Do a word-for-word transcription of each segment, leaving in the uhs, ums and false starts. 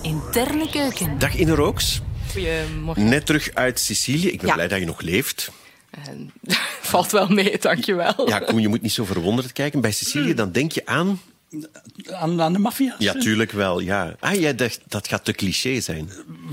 interne keuken. Dag Ine Rooks. Goedemorgen. Net terug uit Sicilië. Ik ben Ja. blij dat je nog leeft. En, valt wel mee, dankjewel. Ja, Koen, je moet niet zo verwonderd kijken. Bij Sicilië dan denk je aan... Aan, aan de maffia? Ja, tuurlijk wel, ja. Ah, jij dacht, dat gaat te cliché zijn.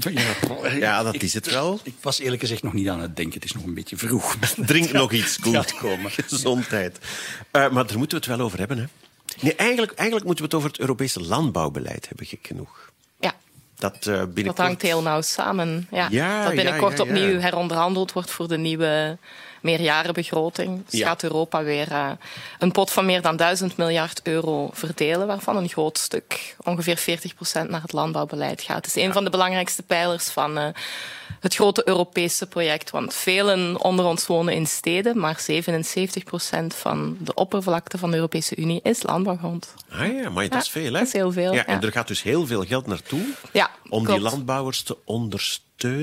Ja, Ja, dat ik, is het wel. Ik was eerlijk gezegd nog niet aan het denken. Het is nog een beetje vroeg. Drink nog iets, Koen. Gaat komen. Gezondheid. Uh, maar daar moeten we het wel over hebben, hè. Nee, eigenlijk, eigenlijk moeten we het over het Europese landbouwbeleid hebben, gek genoeg. Ja, Dat, uh, binnenkort... dat hangt heel nauw samen. Ja, Ja, dat binnenkort ja, ja, ja. opnieuw heronderhandeld wordt voor de nieuwe meerjarenbegroting. Dus Ja. gaat Europa weer uh, een pot van meer dan duizend miljard euro verdelen, waarvan een groot stuk, ongeveer veertig procent, naar het landbouwbeleid gaat. Het is een van de belangrijkste pijlers van uh, het grote Europese project. Want velen onder ons wonen in steden, maar zevenenzeventig procent van de oppervlakte van de Europese Unie is landbouwgrond. Ah ja, maar dat is Ja, veel, hè? dat is heel veel, Ja, en ja. er gaat dus heel veel geld naartoe Ja, om klopt. die landbouwers te ondersteunen.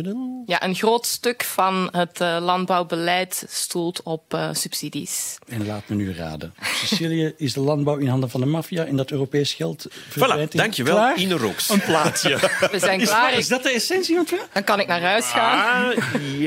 Ja, een groot stuk van het uh, landbouwbeleid stoelt op uh, subsidies. En laat me nu raden. Op Sicilië is de landbouw in handen van de maffia en dat Europees geld verdwijnt. Voilà, in- dankjewel, Klaar? Ine Rooks. Een plaatje. We zijn Is, klaar. is dat de essentie van het verhaal? Dan kan ik naar huis gaan. Ah,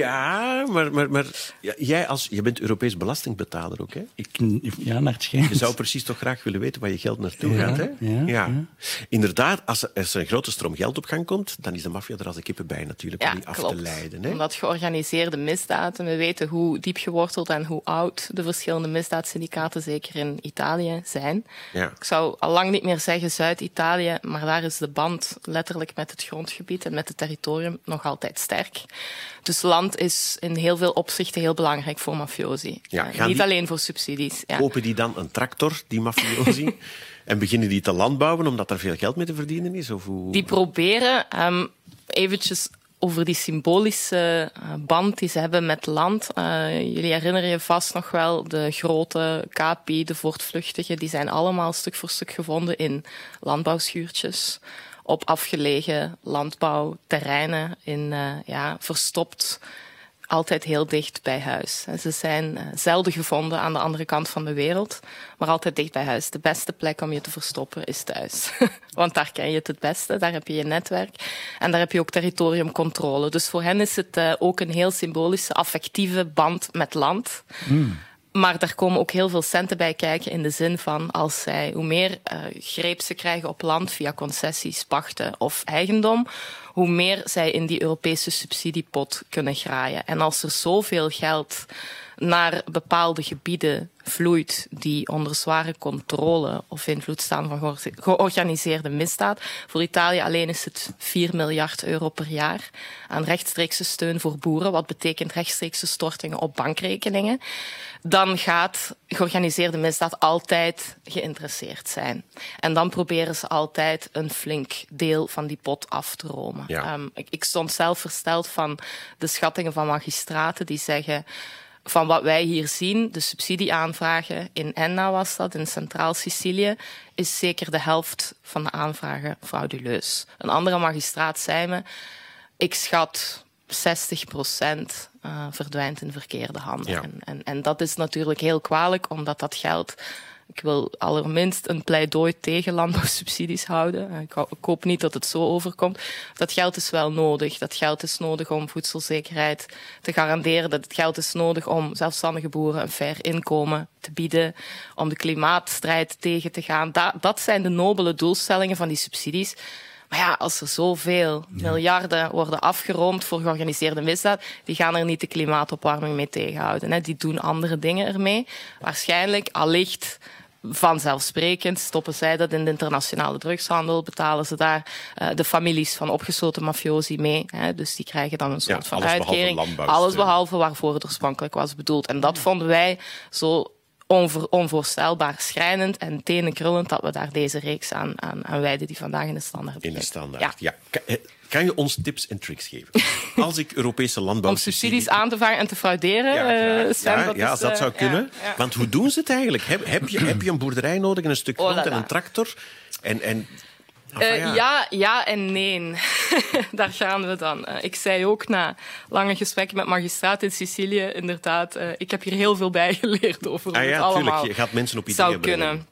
ja, maar, maar, maar ja, jij als, je bent Europees belastingbetaler ook, hè? Ik, ja, naar het schijnt. Je zou precies toch graag willen weten waar je geld naartoe Ja, gaat, hè? ja, ja. Inderdaad, als er, als er een grote stroom geld op gang komt, dan is de maffia er als de kippen bij natuurlijk om Ja, die af klopt. te leiden. Hè? Omdat georganiseerde misdaad, we weten hoe diep geworteld en hoe oud de verschillende misdaadsyndicaten, zeker in Italië, zijn. Ja. Ik zou al lang niet meer zeggen Zuid-Italië, maar daar is de band letterlijk met het grondgebied en met het territorium nog altijd sterk. Dus land is in heel veel opzichten heel belangrijk voor mafiosi. Ja, Uh, gaan niet die- alleen voor subsidies. Ja. Kopen die dan een tractor, die mafiosi, en beginnen die te landbouwen omdat er veel geld mee te verdienen is? Of hoe... Die proberen um, eventjes over die symbolische uh, band die ze hebben met land. Uh, jullie herinneren je vast nog wel, de grote Capi, de voortvluchtigen, die zijn allemaal stuk voor stuk gevonden in landbouwschuurtjes, op afgelegen landbouwterreinen, in, uh, ja, verstopt, altijd heel dicht bij huis. Ze zijn uh, zelden gevonden aan de andere kant van de wereld, maar altijd dicht bij huis. De beste plek om je te verstoppen is thuis. Want daar ken je het het beste, daar heb je je netwerk en daar heb je ook territoriumcontrole. Dus voor hen is het uh, ook een heel symbolische, affectieve band met land. Mm. Maar daar komen ook heel veel centen bij kijken in de zin van als zij, hoe meer uh, greep ze krijgen op land via concessies, pachten of eigendom, hoe meer zij in die Europese subsidiepot kunnen graaien. En als er zoveel geld naar bepaalde gebieden vloeit die onder zware controle of invloed staan van georganiseerde misdaad. Voor Italië alleen is het vier miljard euro per jaar aan rechtstreekse steun voor boeren, wat betekent rechtstreekse stortingen op bankrekeningen. Dan gaat georganiseerde misdaad altijd geïnteresseerd zijn. En dan proberen ze altijd een flink deel van die pot af te romen. Ja. Um, ik, ik stond zelf versteld van de schattingen van magistraten die zeggen van wat wij hier zien, de subsidieaanvragen in Enna was dat, in Centraal Sicilië, is zeker de helft van de aanvragen frauduleus. Een andere magistraat zei me, ik schat zestig procent uh, verdwijnt in verkeerde handen. Ja. En, en, en dat is natuurlijk heel kwalijk, omdat dat geld... Ik wil allerminst een pleidooi tegen landbouwsubsidies houden. Ik, ho- ik hoop niet dat het zo overkomt. Dat geld is wel nodig. Dat geld is nodig om voedselzekerheid te garanderen. Dat geld is nodig om zelfstandige boeren een fair inkomen te bieden. Om de klimaatstrijd tegen te gaan. Da- dat zijn de nobele doelstellingen van die subsidies. Maar ja, als er zoveel ja. miljarden worden afgeroomd voor georganiseerde misdaad, die gaan er niet de klimaatopwarming mee tegenhouden. Hè. Die doen andere dingen ermee. Waarschijnlijk, allicht, vanzelfsprekend, stoppen zij dat in de internationale drugshandel, betalen ze daar uh, de families van opgesloten mafiosi mee. Hè. Dus die krijgen dan een soort Ja, van alles uitkering. behalve Alles behalve waarvoor het oorspronkelijk was bedoeld. En dat vonden wij zo onver, onvoorstelbaar schrijnend en tenenkrullend dat we daar deze reeks aan, aan, aan wijden die vandaag in de standaard In de bevindt. standaard, Ja. ja. Kan, kan je ons tips en tricks geven? Als ik Europese landbouw... Om subsidies aan te vangen en te frauderen. Ja, uh, graag. Sven, ja, dat ja, is, als dat uh, zou kunnen. ja, ja. Want hoe doen ze het eigenlijk? Heb, heb, je, heb je een boerderij nodig en een stuk Oh grond la en la. een tractor? En... en enfin, Uh, ja. ja, ja en nee. Daar gaan we dan. Uh, ik zei ook na lange gesprekken met magistraat in Sicilië, inderdaad, uh, ik heb hier heel veel bijgeleerd over hoe Ah, het ja, allemaal tuurlijk. Je gaat mensen op ideeën zou brengen. kunnen.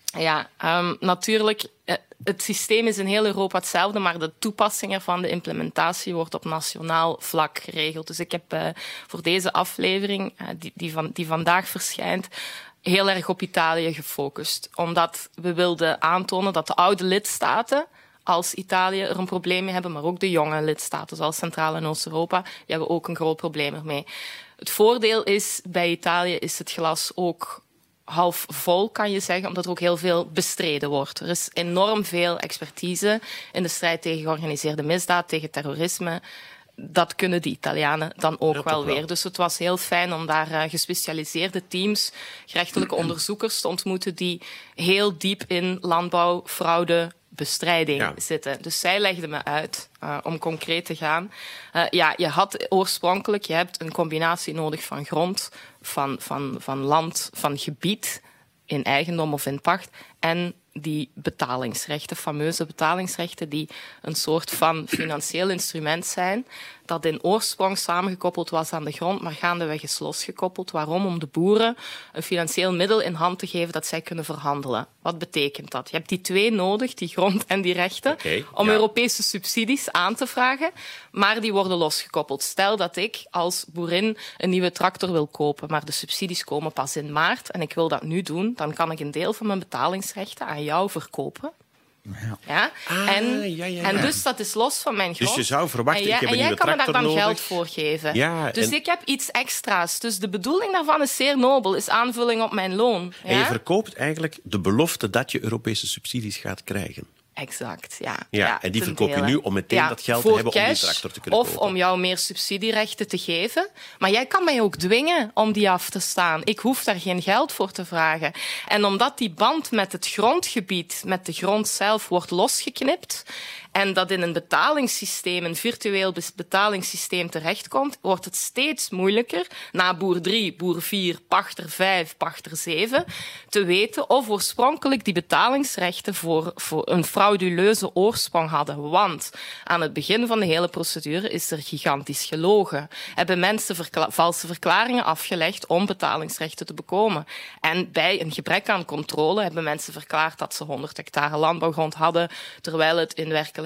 Ja, um, natuurlijk, het systeem is in heel Europa hetzelfde, maar de toepassing ervan, de implementatie, wordt op nationaal vlak geregeld. Dus ik heb uh, voor deze aflevering, uh, die, die, van, die vandaag verschijnt, heel erg op Italië gefocust. Omdat we wilden aantonen dat de oude lidstaten als Italië er een probleem mee hebben, maar ook de jonge lidstaten, zoals Centraal- en Oost-Europa, die hebben ook een groot probleem ermee. Het voordeel is, bij Italië is het glas ook half vol, kan je zeggen, omdat er ook heel veel bestreden wordt. Er is enorm veel expertise in de strijd tegen georganiseerde misdaad, tegen terrorisme. Dat kunnen de Italianen dan ook wel weer. Dus het was heel fijn om daar uh, gespecialiseerde teams, gerechtelijke onderzoekers te ontmoeten die heel diep in landbouw, fraude, bestrijding ja. zitten. Dus zij legden me uit, uh, om concreet te gaan. Uh, ja, je had oorspronkelijk, je hebt een combinatie nodig van grond, van, van, van land, van gebied, in eigendom of in pacht, en die betalingsrechten, fameuze betalingsrechten, die een soort van financieel instrument zijn, dat in oorsprong samengekoppeld was aan de grond, maar gaandeweg is losgekoppeld. Waarom? Om de boeren een financieel middel in hand te geven dat zij kunnen verhandelen. Wat betekent dat? Je hebt die twee nodig, die grond en die rechten, okay, om ja. Europese subsidies aan te vragen, maar die worden losgekoppeld. Stel dat ik als boerin een nieuwe tractor wil kopen, maar de subsidies komen pas in maart en ik wil dat nu doen, dan kan ik een deel van mijn betalingsrechten aan jou verkopen. Ja. Ja? Ah, en, ja, ja, ja. en dus dat is los van mijn grond. Dus je zou verwachten, en jij, ik heb een en jij nieuwe kan me daar dan nodig. geld voor geven. Ja, dus en... ik heb iets extra's. Dus de bedoeling daarvan is zeer nobel, is aanvulling op mijn loon. Ja? En je verkoopt eigenlijk de belofte dat je Europese subsidies gaat krijgen. Exact, ja. Ja, ja en die verkoop je dele. nu om meteen ja, dat geld te hebben cash, om die tractor te kunnen of kopen. Of om jou meer subsidierechten te geven. Maar jij kan mij ook dwingen om die af te staan. Ik hoef daar geen geld voor te vragen. En omdat die band met het grondgebied, met de grond zelf, wordt losgeknipt en dat in een betalingssysteem, een virtueel betalingssysteem terechtkomt, wordt het steeds moeilijker, na boer drie, boer vier, pachter vijf, pachter zeven, te weten of oorspronkelijk die betalingsrechten voor, voor een frauduleuze oorsprong hadden. Want aan het begin van de hele procedure is er gigantisch gelogen. Hebben mensen verkla- valse verklaringen afgelegd om betalingsrechten te bekomen. En bij een gebrek aan controle hebben mensen verklaard dat ze honderd hectare landbouwgrond hadden, terwijl het in werkelijkheid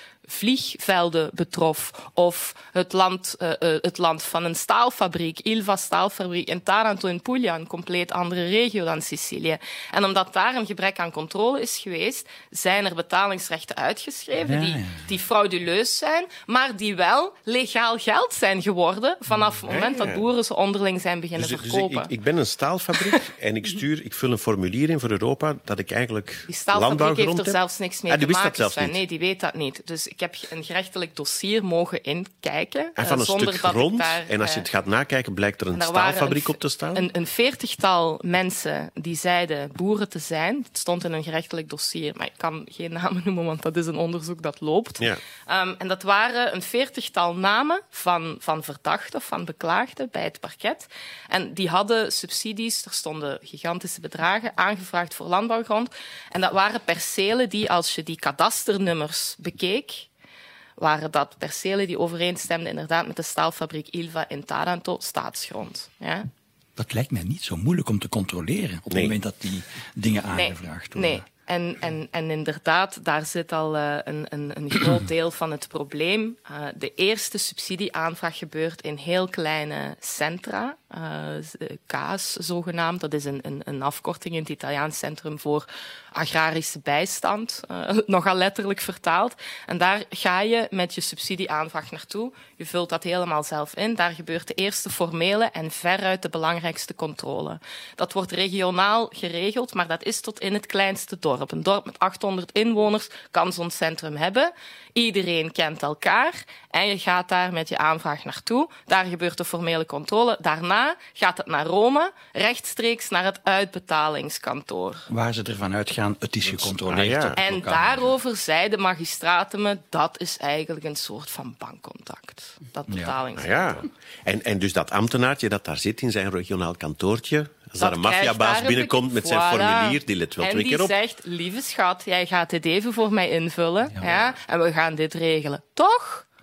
vliegvelden betrof, of het land, uh, uh, het land van een staalfabriek, Ilva staalfabriek in Taranto in Puglia, een compleet andere regio dan Sicilië. En omdat daar een gebrek aan controle is geweest, zijn er betalingsrechten uitgeschreven ja, ja. die, die frauduleus zijn, maar die wel legaal geld zijn geworden vanaf het moment ja, ja. dat boeren ze onderling zijn beginnen dus, verkopen. Dus ik, ik ben een staalfabriek en ik stuur, ik vul een formulier in voor Europa dat ik eigenlijk die staalfabriek heeft er heb. zelfs niks mee ah, te die maken. Dat zelfs nee, die weet dat niet. Dus ik heb een gerechtelijk dossier mogen inkijken. En van een zonder stuk dat grond, daar, en als je het gaat nakijken, blijkt er een staalfabriek een, op te staan? Een, een veertigtal mensen die zeiden boeren te zijn. Het stond in een gerechtelijk dossier, maar ik kan geen namen noemen, want dat is een onderzoek dat loopt. Ja. Um, en dat waren een veertigtal namen van, van verdachten of van beklaagden bij het parket. En die hadden subsidies, er stonden gigantische bedragen, aangevraagd voor landbouwgrond. En dat waren percelen die, als je die kadasternummers bekeek, waren dat percelen die overeenstemden inderdaad met de staalfabriek Ilva in Taranto, staatsgrond. Ja? Dat lijkt mij niet zo moeilijk om te controleren op nee. het moment dat die dingen aangevraagd nee, worden. Nee. En, en, en inderdaad, daar zit al uh, een, een, een groot deel van het probleem. Uh, de eerste subsidieaanvraag gebeurt in heel kleine centra. Uh, C A S zogenaamd. Dat is een, een, een afkorting in het Italiaans Centrum voor Agrarische Bijstand. Uh, nogal letterlijk vertaald. En daar ga je met je subsidieaanvraag naartoe. Je vult dat helemaal zelf in. Daar gebeurt de eerste formele en veruit de belangrijkste controle. Dat wordt regionaal geregeld, maar dat is tot in het kleinste dorp. Een dorp met achthonderd inwoners kan zo'n centrum hebben. Iedereen kent elkaar en je gaat daar met je aanvraag naartoe. Daar gebeurt de formele controle. Daarna gaat het naar Rome, rechtstreeks naar het uitbetalingskantoor. Waar ze ervan uitgaan, het is gecontroleerd. Ah, ja. En daarover zei de magistraten me, dat is eigenlijk een soort van bankcontact. Dat betalingskantoor. Ah, ja. en, en dus dat ambtenaartje dat daar zit in zijn regionaal kantoortje, als dat daar een maffiabaas binnenkomt met zijn voilà. formulier, die let wel en twee keer op. En die zegt, lieve schat, jij gaat dit even voor mij invullen. Ja, ja, en we gaan dit regelen. Toch?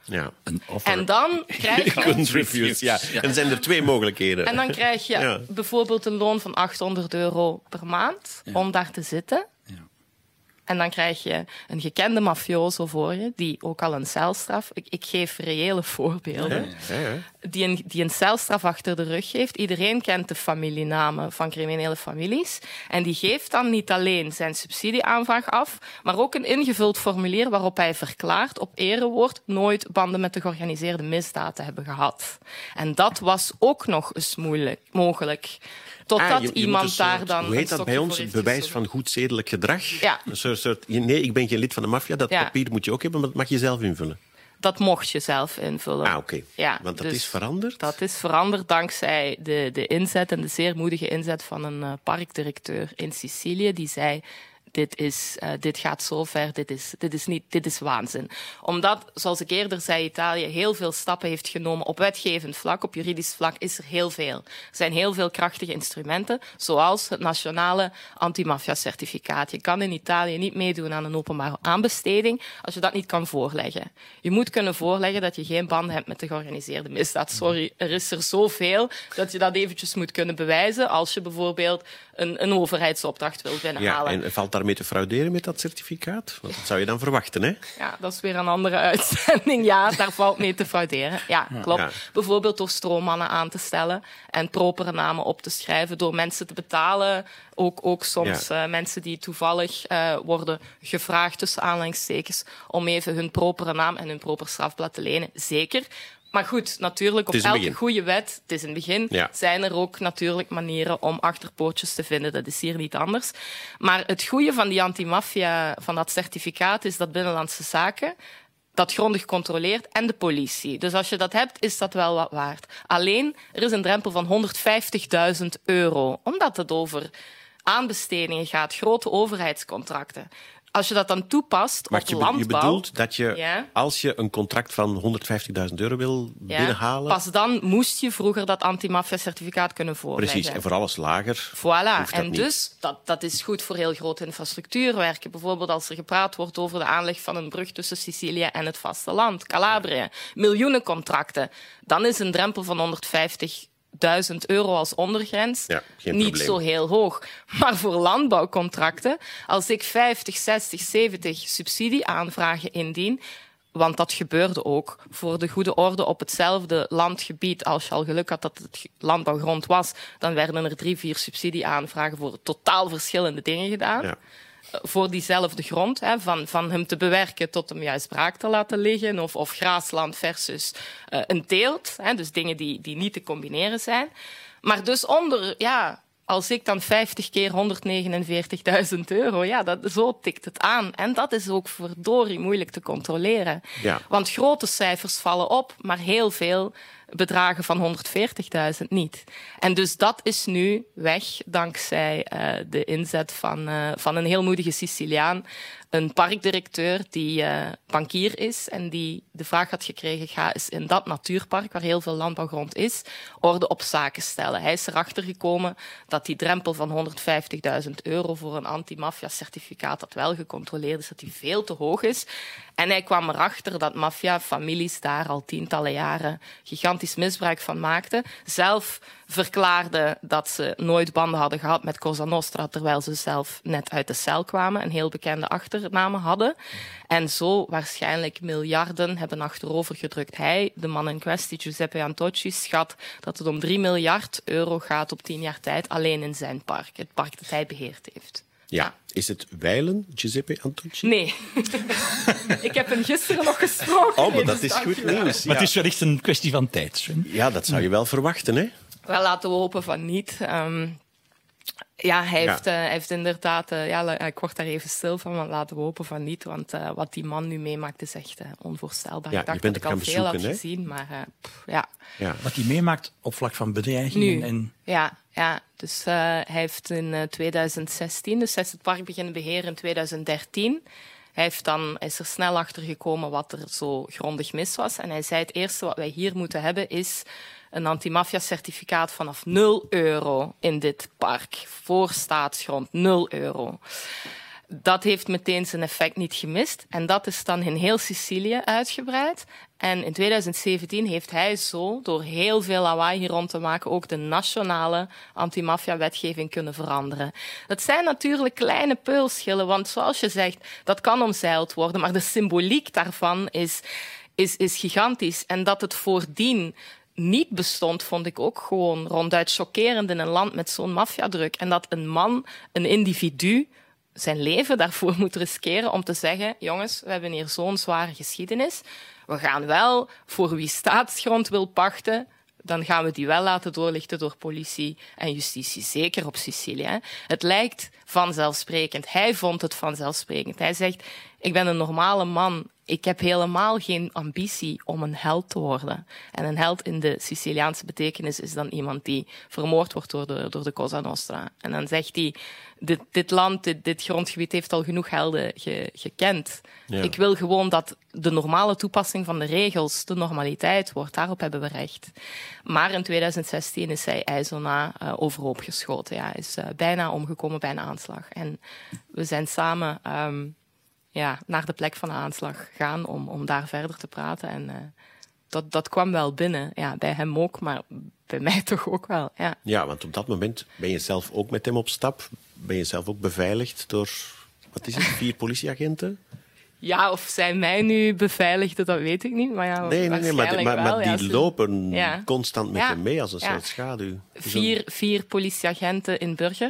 Ja. Een offer. En dan krijg je... Couldn't refuse, ja. En dan zijn er twee mogelijkheden. En dan krijg je Ja. bijvoorbeeld een loon van achthonderd euro per maand Ja. om daar te zitten. Ja. En dan krijg je een gekende mafioso voor je, die ook al een celstraf... Ik, ik geef reële voorbeelden. Ja, ja. Die een, die een celstraf achter de rug heeft. Iedereen kent de familienamen van criminele families. En die geeft dan niet alleen zijn subsidieaanvraag af, maar ook een ingevuld formulier waarop hij verklaart op erewoord nooit banden met de georganiseerde misdaad te hebben gehad. En dat was ook nog eens moeilijk, mogelijk. Totdat Ah, je- je moet iemand een soort- daar dan Hoe een heet dat stokje bij ons? voor heeft Bewijs gestoken. van goed zedelijk gedrag? Ja. Een soort, soort, nee, ik ben geen lid van de maffia. Dat Ja. papier moet je ook hebben, maar dat mag je zelf invullen. Dat mocht je zelf invullen. Ah, oké. Ja, Want dat dus is veranderd? Dat is veranderd dankzij de, de inzet en de zeer moedige inzet van een uh, parkdirecteur in Sicilië. Die zei, dit, is, uh, dit gaat zo ver, dit is, dit, is niet, dit is waanzin. Omdat, zoals ik eerder zei, Italië heel veel stappen heeft genomen op wetgevend vlak, op juridisch vlak is er heel veel. Er zijn heel veel krachtige instrumenten, zoals het nationale antimafia-certificaat. Je kan in Italië niet meedoen aan een openbare aanbesteding als je dat niet kan voorleggen. Je moet kunnen voorleggen dat je geen banden hebt met de georganiseerde misdaad. Sorry, er is er zoveel dat je dat eventjes moet kunnen bewijzen als je bijvoorbeeld een, een overheidsopdracht wilt binnenhalen. Ja, en valt daarmee te frauderen met dat certificaat? Want dat zou je dan verwachten, hè? Ja, dat is weer een andere uitzending. Ja, daar valt mee te frauderen. Ja, klopt. Ja. Bijvoorbeeld door stroommannen aan te stellen en propere namen op te schrijven, door mensen te betalen. Ook, ook soms Ja. uh, mensen die toevallig uh, worden gevraagd, tussen aanhalingstekens, om even hun propere naam en hun proper strafblad te lenen. Zeker. Maar goed, natuurlijk, op Het is een elke begin. goede wet, het is een begin, Ja. zijn er ook natuurlijk manieren om achterpoortjes te vinden. Dat is hier niet anders. Maar het goede van die antimafia, van dat certificaat, is dat Binnenlandse Zaken dat grondig controleert en de politie. Dus als je dat hebt, is dat wel wat waard. Alleen, er is een drempel van honderdvijftigduizend euro, omdat het over aanbestedingen gaat, grote overheidscontracten. Als je dat dan toepast Maar op je, landbouw... je bedoelt dat je, Ja. als je een contract van honderdvijftigduizend euro wil Ja, binnenhalen... pas dan moest je vroeger dat antimafia-certificaat kunnen voorleggen. Precies, en voor alles lager Voilà, hoeft dat en niet. dus dat, dat is goed voor heel grote infrastructuurwerken. Bijvoorbeeld als er gepraat wordt over de aanleg van een brug tussen Sicilië en het vasteland, Calabrië. Miljoenen contracten. Dan is een drempel van honderdvijftigduizend euro als ondergrens Ja, geen niet probleem. zo heel hoog. Maar voor landbouwcontracten, als ik vijftig, zestig, zeventig subsidieaanvragen indien, want dat gebeurde ook voor de goede orde op hetzelfde landgebied. Als je al geluk had dat het landbouwgrond was, dan werden er drie, vier subsidieaanvragen voor totaal verschillende dingen gedaan. Ja. Voor diezelfde grond, hè, van, van hem te bewerken tot hem juist braak te laten liggen, of, of graasland versus uh, een teelt. Hè, dus dingen die, die niet te combineren zijn. Maar dus onder, ja, als ik dan vijftig keer honderdnegenenveertigduizend euro, ja, dat, zo tikt het aan. En dat is ook verdorie moeilijk te controleren. Ja. Want grote cijfers vallen op, maar heel veel bedragen van honderdveertigduizend niet. En dus dat is nu weg dankzij uh, de inzet van, uh, van een heel moedige Siciliaan, een parkdirecteur die uh, bankier is en die de vraag had gekregen, ga eens in dat natuurpark, waar heel veel landbouwgrond is, orde op zaken stellen. Hij is erachter gekomen dat die drempel van honderdvijftigduizend euro voor een anti-maffia-certificaat, dat wel gecontroleerd is, dat die veel te hoog is. En hij kwam erachter dat maffia-families daar al tientallen jaren gigantisch misbruik van maakten. Zelf verklaarden dat ze nooit banden hadden gehad met Cosa Nostra, terwijl ze zelf net uit de cel kwamen, een heel bekende achternaam hadden. En zo waarschijnlijk miljarden hebben achterover gedrukt. Hij, de man in kwestie, Giuseppe Antocci, schat dat het om drie miljard euro gaat op tien jaar tijd, alleen in zijn park. Het park dat hij beheerd heeft. Ja. Is het wijlen, Giuseppe Antocci? Nee. Ik heb hem gisteren nog gesproken. Oh, maar Nee, dat dus is goed dankjewel. nieuws. Maar Ja. het is wellicht een kwestie van tijd, Sven. Ja, dat zou je wel verwachten, hè? Wel, laten we hopen van niet. Um, ja, hij Ja. heeft, uh, hij heeft inderdaad... Uh, ja, ik word daar even stil van, maar laten we hopen van niet. Want uh, wat die man nu meemaakt is echt uh, onvoorstelbaar. Ja, ik dacht je bent dat ik het al gaan veel had bezoeken, hè? gezien, maar uh, pff, ja. Ja. Wat hij meemaakt op vlak van bedreigingen Nu, en... ja, ja. Dus uh, hij heeft in uh, tweeduizend zestien, dus hij is het park beginnen beheren in tweeduizend dertien... Hij heeft dan, is er snel achter gekomen wat er zo grondig mis was. En hij zei, het eerste wat wij hier moeten hebben is een antimafia-certificaat vanaf nul euro in dit park. Voor staatsgrond, nul euro. Dat heeft meteen zijn effect niet gemist. En dat is dan in heel Sicilië uitgebreid. En in twintig zeventien heeft hij zo, door heel veel lawaai hier rond te maken, ook de nationale antimafia-wetgeving kunnen veranderen. Dat zijn natuurlijk kleine peulschillen, want zoals je zegt, dat kan omzeild worden. Maar de symboliek daarvan is, is, is gigantisch. En dat het voordien niet bestond, vond ik ook gewoon ronduit chockerend in een land met zo'n maffiadruk. En dat een man, een individu, zijn leven daarvoor moet riskeren om te zeggen, jongens, we hebben hier zo'n zware geschiedenis. We gaan wel, voor wie staatsgrond wil pachten, dan gaan we die wel laten doorlichten door politie en justitie. Zeker op Sicilië. Hè. Het lijkt vanzelfsprekend. Hij vond het vanzelfsprekend. Hij zegt, ik ben een normale man. Ik heb helemaal geen ambitie om een held te worden. En een held in de Siciliaanse betekenis is dan iemand die vermoord wordt door de, door de Cosa Nostra. En dan zegt hij, dit, dit land, dit, dit grondgebied heeft al genoeg helden ge, gekend. Ja. Ik wil gewoon dat de normale toepassing van de regels de normaliteit wordt. Daarop hebben we recht. Maar in twintig zestien is hij Aizona uh, overhoop geschoten. Ja. Hij is uh, bijna omgekomen bij een aanslag. En we zijn samen um, ja, naar de plek van de aanslag gegaan om, om daar verder te praten. En uh, dat, dat kwam wel binnen. Ja, bij hem ook, maar bij mij toch ook wel. Ja. ja, want op dat moment ben je zelf ook met hem op stap. Ben je zelf ook beveiligd door, wat is het, vier politieagenten? Ja, of zij mij nu beveiligden, dat weet ik niet. Maar ja, nee, nee, nee, maar, maar, maar die ja, ze... lopen ja. constant met ja. hem mee als een ja. soort schaduw. Vier, vier politieagenten in Burger,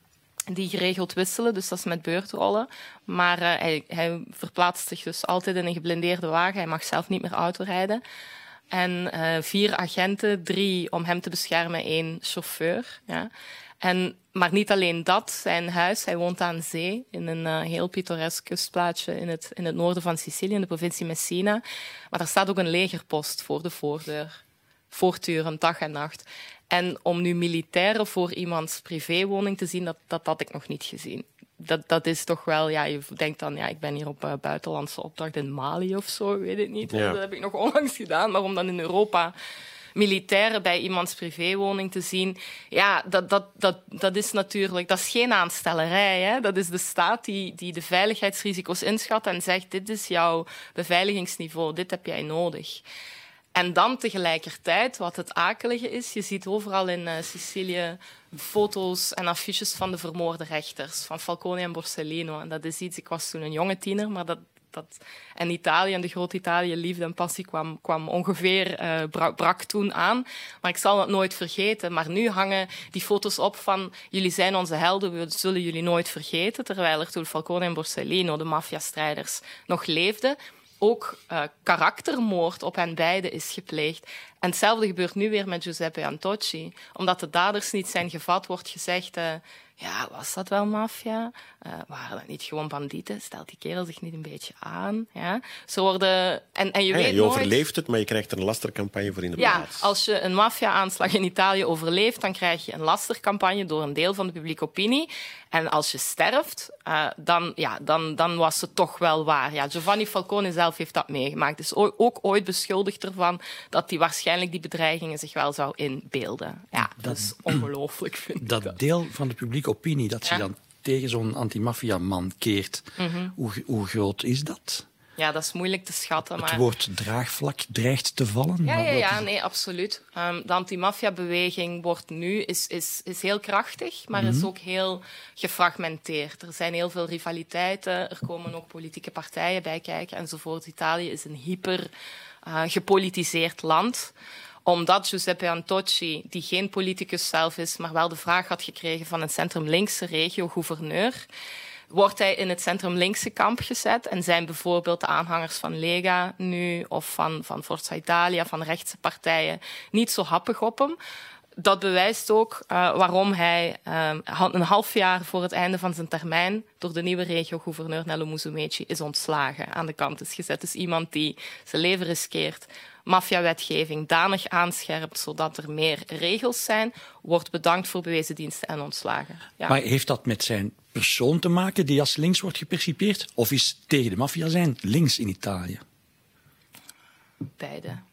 die geregeld wisselen, dus dat is met beurtrollen. Maar uh, hij, hij verplaatst zich dus altijd in een geblindeerde wagen. Hij mag zelf niet meer autorijden. En uh, vier agenten, drie om hem te beschermen, één chauffeur. Ja. En, maar niet alleen dat, zijn huis, hij woont aan zee, in een uh, heel pittoresk kustplaatsje in het, in het noorden van Sicilië, in de provincie Messina. Maar daar staat ook een legerpost voor de voordeur, voortdurend, dag en nacht. En om nu militairen voor iemands privéwoning te zien, dat, dat had ik nog niet gezien. Dat, dat is toch wel, ja, je denkt dan, ja, ik ben hier op uh, buitenlandse opdracht in Mali of zo, weet het niet. Ja. Dat heb ik nog onlangs gedaan, maar om dan in Europa militairen bij iemands privéwoning te zien, ja, dat, dat, dat, dat is natuurlijk, dat is geen aanstellerij, hè. Dat is de staat die, die de veiligheidsrisico's inschat en zegt, dit is jouw beveiligingsniveau, dit heb jij nodig. En dan tegelijkertijd, wat het akelige is, je ziet overal in uh, Sicilië foto's en affiches van de vermoorde rechters, van Falcone en Borsellino. En dat is iets, ik was toen een jonge tiener, maar dat, dat en Italië en de grote Italië, liefde en passie kwam, kwam ongeveer, uh, brak, brak toen aan. Maar ik zal het nooit vergeten. Maar nu hangen die foto's op van, jullie zijn onze helden, we zullen jullie nooit vergeten. Terwijl er toen Falcone en Borsellino, de maffiastrijders, nog leefden. Ook uh, karaktermoord op hen beiden is gepleegd. En hetzelfde gebeurt nu weer met Giuseppe Antocci. Omdat de daders niet zijn gevat, wordt gezegd, uh, ja, was dat wel maffia? Uh, waren dat niet gewoon bandieten? Stelt die kerel zich niet een beetje aan? Ja? Zo worden... En, en je ja, weet je nooit... overleeft het, maar je krijgt er een lastercampagne voor in de ja, plaats. Als je een maffia-aanslag in Italië overleeft, dan krijg je een lastercampagne door een deel van de publieke opinie. En als je sterft, uh, dan, ja, dan, dan was het toch wel waar. Ja, Giovanni Falcone zelf heeft dat meegemaakt. Is ook, ook ooit beschuldigd ervan dat hij waarschijnlijk die bedreigingen zich wel zou inbeelden. Ja, dat, dat is ongelooflijk, vind ik. Dat, dat deel van de publieke opinie dat zich ja. dan tegen zo'n antimafia-man keert, mm-hmm. hoe, hoe groot is dat? Ja, dat is moeilijk te schatten. Het maar... woord draagvlak dreigt te vallen? Ja, ja, ja is... nee, absoluut. Um, de antimafia-beweging wordt nu, is, is, is heel krachtig, maar mm-hmm. is ook heel gefragmenteerd. Er zijn heel veel rivaliteiten, er komen ook politieke partijen bij kijken enzovoort. Italië is een hyper uh, gepolitiseerd land. Omdat Giuseppe Antocci, die geen politicus zelf is, maar wel de vraag had gekregen van een centrum-linkse regio-gouverneur, wordt hij in het centrum-linkse kamp gezet en zijn bijvoorbeeld de aanhangers van Lega nu of van, van Forza Italia, van rechtse partijen, niet zo happig op hem. Dat bewijst ook uh, waarom hij uh, een half jaar voor het einde van zijn termijn door de nieuwe regio-gouverneur Nello Musumeci is ontslagen, aan de kant is gezet. Dus iemand die zijn leven riskeert, maffia-wetgeving danig aanscherpt zodat er meer regels zijn, wordt bedankt voor bewezen diensten en ontslagen. Ja. Maar heeft dat met zijn persoon te maken die als links wordt gepercipieerd? Of is tegen de maffia zijn links in Italië? Beide.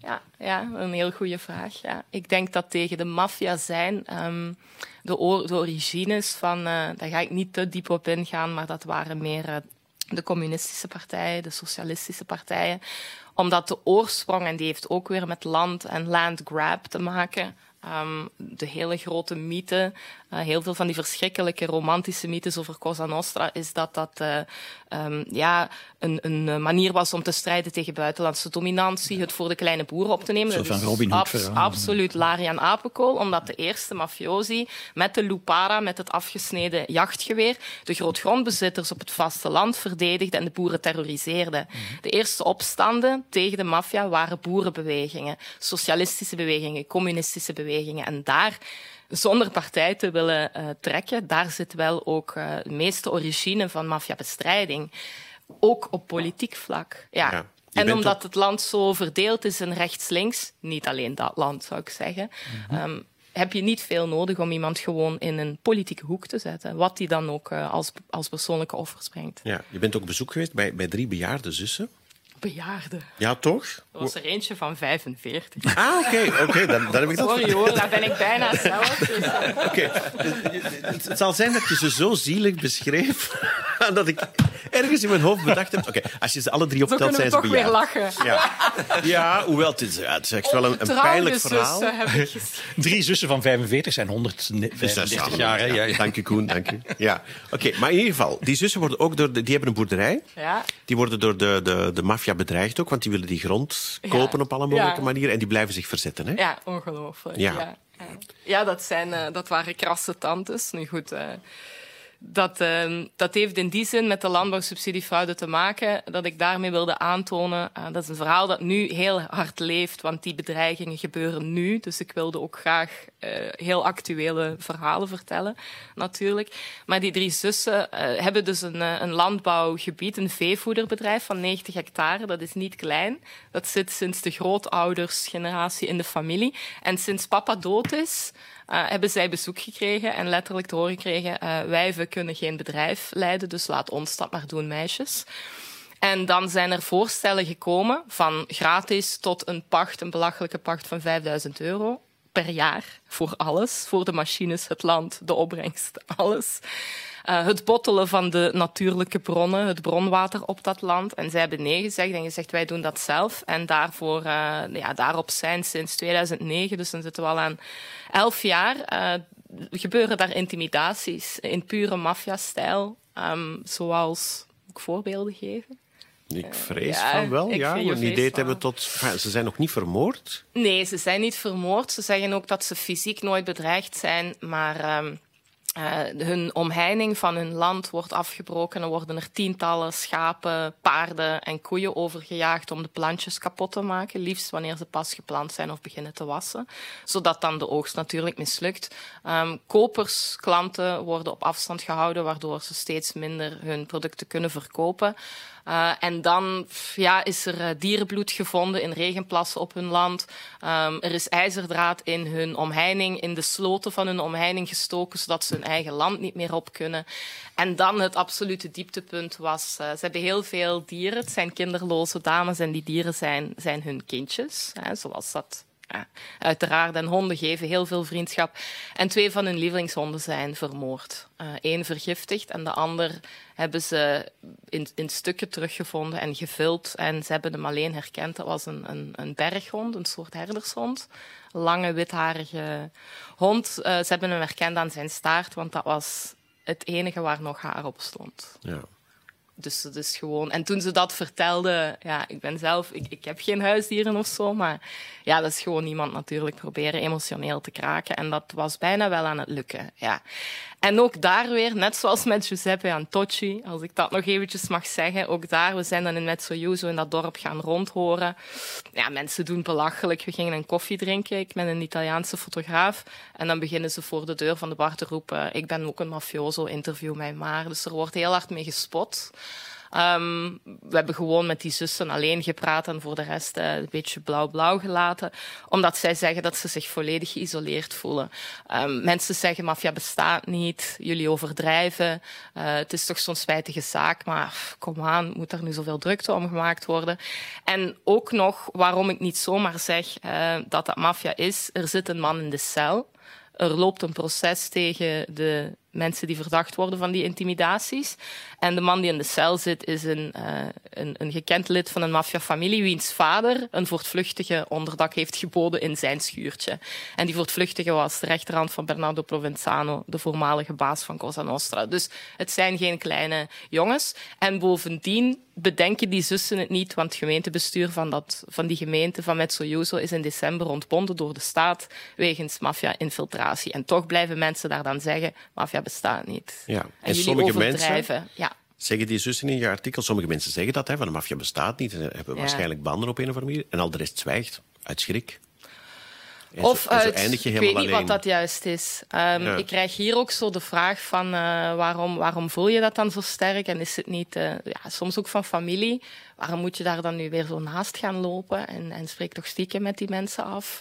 Ja, ja, een heel goede vraag. Ja. Ik denk dat tegen de maffia zijn... Um, de, or- de origines van... Uh, daar ga ik niet te diep op ingaan, maar dat waren meer uh, de communistische partijen, de socialistische partijen. Omdat de oorsprong, en die heeft ook weer met land en land grab te maken... Um, de hele grote mythe, uh, heel veel van die verschrikkelijke romantische mythes over Cosa Nostra, is dat dat uh, um, ja, een, een manier was om te strijden tegen buitenlandse dominantie, het voor de kleine boeren op te nemen. Zo dat van is Robin Hood. abs- absoluut Larian Apenkool, omdat de eerste mafiosi met de lupara, met het afgesneden jachtgeweer, de grootgrondbezitters op het vasteland verdedigde en de boeren terroriseerde. Mm-hmm. De eerste opstanden tegen de maffia waren boerenbewegingen, socialistische bewegingen, communistische bewegingen. En daar, zonder partij te willen uh, trekken, daar zit wel ook uh, de meeste origine van maffiabestrijding. Ook op politiek vlak. Ja. Ja, en omdat ook... het land zo verdeeld is in rechts-links, niet alleen dat land zou ik zeggen, mm-hmm. um, heb je niet veel nodig om iemand gewoon in een politieke hoek te zetten. Wat die dan ook uh, als, als persoonlijke offers brengt. Ja, je bent ook op bezoek geweest bij, bij drie bejaarde zussen. Bejaarden. Ja, toch? Er was er eentje van vijfenveertig. Ah, oké, oké, okay, dan, dan heb ik dat... Sorry hoor, daar ben ik bijna zelf. Dus, uh... Oké, okay. het, het zal zijn dat je ze zo zielig beschreef, dat ik ergens in mijn hoofd bedacht heb... Oké, okay, als je ze alle drie optelt, zijn ze bejaard. Zo kunnen we toch weer lachen. Ja, ja hoewel, het is, het is echt wel een, een pijnlijk verhaal. Heb ik Drie zussen van vijfenveertig zijn honderdvijfendertig jaar. Hè? Ja, ja. Dank je, Koen, dank je. Ja. Oké, okay, maar in ieder geval, die zussen worden ook door de, die hebben een boerderij. Ja. Die worden door de, de, de maffia bedreigd ook, want die willen die grond kopen ja. op alle mogelijke ja. manieren en die blijven zich verzetten. Hè? Ja, ongelooflijk. Ja, ja. ja dat, zijn, uh, dat waren krasse tantes. Nu goed... Uh... Dat, uh, dat heeft in die zin met de landbouwsubsidiefraude te maken dat ik daarmee wilde aantonen. Uh, dat is een verhaal dat nu heel hard leeft, want die bedreigingen gebeuren nu. Dus ik wilde ook graag uh, heel actuele verhalen vertellen, natuurlijk. Maar die drie zussen uh, hebben dus een, uh, een landbouwgebied, een veevoederbedrijf van negentig hectare. Dat is niet klein. Dat zit sinds de grootoudersgeneratie in de familie. En sinds papa dood is... Uh, hebben zij bezoek gekregen en letterlijk te horen gekregen... Uh, wijven kunnen geen bedrijf leiden, dus laat ons dat maar doen, meisjes. En dan zijn er voorstellen gekomen van gratis tot een pacht, een belachelijke pacht van vijfduizend euro per jaar voor alles. Voor de machines, het land, de opbrengst, alles. Uh, het bottelen van de natuurlijke bronnen, het bronwater op dat land. En zij hebben nee gezegd en gezegd, wij doen dat zelf. En daarvoor, uh, ja, daarop zijn sinds tweeduizend negen, dus dan zitten we al aan elf jaar, uh, gebeuren daar intimidaties in pure maffia-stijl. Um, zoals, moet ik voorbeelden geven? Ik vrees ja, van wel, ja. Een idee te hebben tot... Ze zijn nog niet vermoord? Nee, ze zijn niet vermoord. Ze zeggen ook dat ze fysiek nooit bedreigd zijn, maar... Um, Uh, hun omheining van hun land wordt afgebroken. Er worden er tientallen schapen, paarden en koeien overgejaagd om de plantjes kapot te maken. Liefst wanneer ze pas geplant zijn of beginnen te wassen. Zodat dan de oogst natuurlijk mislukt. Um, kopers, klanten worden op afstand gehouden, waardoor ze steeds minder hun producten kunnen verkopen. Uh, en dan ja, is er uh, dierenbloed gevonden in regenplassen op hun land. Um, er is ijzerdraad in hun omheining, in de sloten van hun omheining gestoken, zodat ze hun eigen land niet meer op kunnen. En dan het absolute dieptepunt was, uh, ze hebben heel veel dieren. Het zijn kinderloze dames en die dieren zijn, zijn hun kindjes, hè, zoals dat... Ja, uiteraard, en honden geven heel veel vriendschap. En twee van hun lievelingshonden zijn vermoord. Eén uh, vergiftigd en de ander hebben ze in, in stukken teruggevonden en gevuld. En ze hebben hem alleen herkend. Dat was een, een, een berghond, een soort herdershond. Lange, witharige hond. Uh, ze hebben hem herkend aan zijn staart, want dat was het enige waar nog haar op stond. Ja. Dus het is gewoon... En toen ze dat vertelde... Ja, ik ben zelf... Ik, ik heb geen huisdieren of zo, maar... Ja, dat is gewoon iemand natuurlijk proberen emotioneel te kraken. En dat was bijna wel aan het lukken, ja. En ook daar weer, net zoals met Giuseppe Antocci, als ik dat nog eventjes mag zeggen, ook daar, we zijn dan in Mezzoiuso in dat dorp gaan rondhoren. Ja, mensen doen belachelijk. We gingen een koffie drinken, ik ben een Italiaanse fotograaf. En dan beginnen ze voor de deur van de bar te roepen, ik ben ook een mafioso, interview mij maar. Dus er wordt heel hard mee gespot. Um, we hebben gewoon met die zussen alleen gepraat en voor de rest uh, een beetje blauw-blauw gelaten. Omdat zij zeggen dat ze zich volledig geïsoleerd voelen. Um, mensen zeggen, maffia bestaat niet, jullie overdrijven. Uh, het is toch zo'n spijtige zaak, maar kom aan, moet er nu zoveel drukte om gemaakt worden? En ook nog, waarom ik niet zomaar zeg uh, dat dat maffia is, er zit een man in de cel. Er loopt een proces tegen de mensen die verdacht worden van die intimidaties. En de man die in de cel zit is een, uh, een, een gekend lid van een maffiafamilie wiens vader een voortvluchtige onderdak heeft geboden in zijn schuurtje. En die voortvluchtige was de rechterhand van Bernardo Provenzano, de voormalige baas van Cosa Nostra. Dus het zijn geen kleine jongens. En bovendien bedenken die zussen het niet, want het gemeentebestuur van, dat, van die gemeente van Mezzojuso is in december ontbonden door de staat wegens maffia-infiltratie. En toch blijven mensen daar dan zeggen, maffia bestaat niet. Ja. En, en jullie sommige overdrijven. mensen ja. zeggen die zussen in je artikel, sommige mensen zeggen dat, hè, van de maffia bestaat niet, en hebben ja. waarschijnlijk banden op een of andere manier, en al de rest zwijgt, uit schrik. En Of zo, en zo uit, eindig je ik helemaal weet niet alleen. wat dat juist is. Um, ja. Ik krijg hier ook zo de vraag van uh, waarom, waarom voel je dat dan zo sterk? En is het niet, uh, ja, soms ook van familie, waarom moet je daar dan nu weer zo naast gaan lopen? En, en spreek toch stiekem met die mensen af?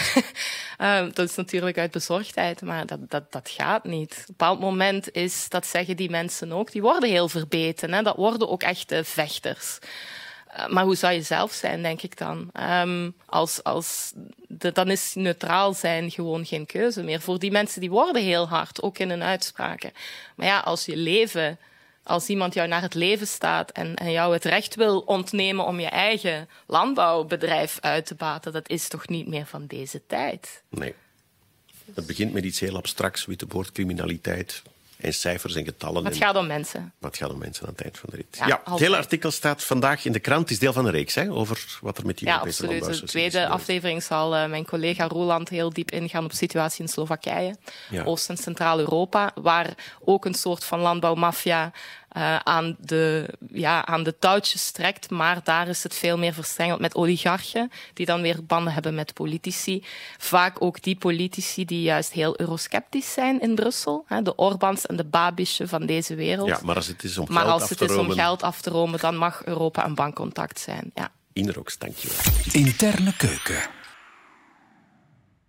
um, dat is natuurlijk uit bezorgdheid, maar dat, dat, dat gaat niet. Op een bepaald moment is, dat zeggen die mensen ook, die worden heel verbeten. Hè? Dat worden ook echte vechters. Maar hoe zou je zelf zijn, denk ik dan? Um, als, als de, dan is neutraal zijn gewoon geen keuze meer. Voor die mensen die worden heel hard, ook in hun uitspraken. Maar ja, als je leven, als iemand jou naar het leven staat en, en jou het recht wil ontnemen om je eigen landbouwbedrijf uit te baten, dat is toch niet meer van deze tijd? Nee. Het begint met iets heel abstracts, witteboordcriminaliteit. En cijfers en getallen. Het gaat om mensen. Maar het gaat om mensen aan het eind van de rit. Ja, ja, het hele artikel staat vandaag in de krant. Het is deel van een reeks, hè, over wat er met die ja, Europese landbouwsubsidies. De tweede aflevering zal uh, mijn collega Roland heel diep ingaan op de situatie in Slowakije. Ja. Oost- en Centraal-Europa, waar ook een soort van landbouwmafia Uh, aan, de, ja, aan de touwtjes trekt, maar daar is het veel meer verstrengeld met oligarchen, die dan weer banden hebben met politici. Vaak ook die politici die juist heel eurosceptisch zijn in Brussel. Hè, de Orbáns en de Babische van deze wereld. Ja, maar als het is om maar geld als af het te is romen... om geld af te romen, dan mag Europa een bankcontact zijn. Ja. Inrox, dankjewel. Interne keuken.